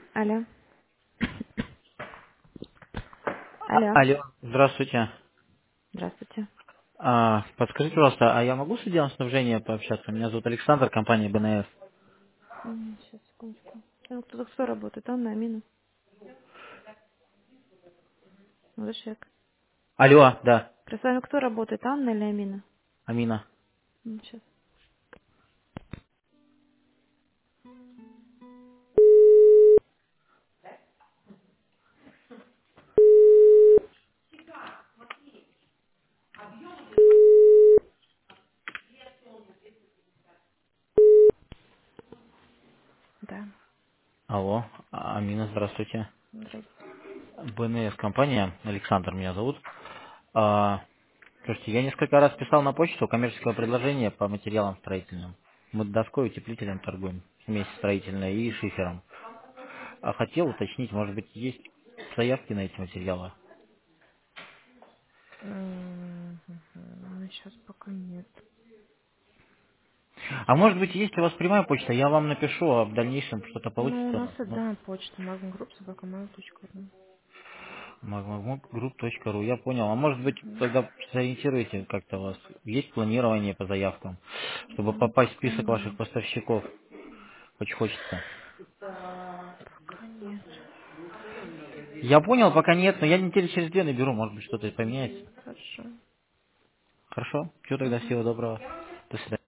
Алло. Алло. Алло, здравствуйте. Здравствуйте. Подскажите, пожалуйста, а я могу с отделом снабжения пообщаться? Меня зовут Александр, компания БНС. Сейчас, секундочку. Там кто работает? Анна, Амина. Молодой человек. Алло, да, С вами кто работает? Анна или Амина? Амина. Сейчас. Да. Алло, Амина, здравствуйте. Здрасте. БНС компания, Александр меня зовут. А, Слушайте, я несколько раз писал на почту коммерческое предложение по материалам строительным. Мы доской утеплителем торгуем, смесь строительная и шифером. А хотел уточнить, может быть, есть заявки на эти материалы? Ну, сейчас пока нет. А может быть, есть у вас прямая почта, я вам напишу, а в дальнейшем что-то Ну, у нас получится. Ну, да, почта magmgroup@mail.ru. magmagroup.ru, я понял. А может быть, тогда сориентируйте как-то вас. Есть планирование по заявкам, чтобы попасть в Пока список ваших нет. поставщиков? Очень хочется. Пока нет. Я понял, пока нет, но я недели через две наберу, может быть, что-то поменяется. Хорошо. Хорошо? Все тогда, Угу. всего доброго. До свидания.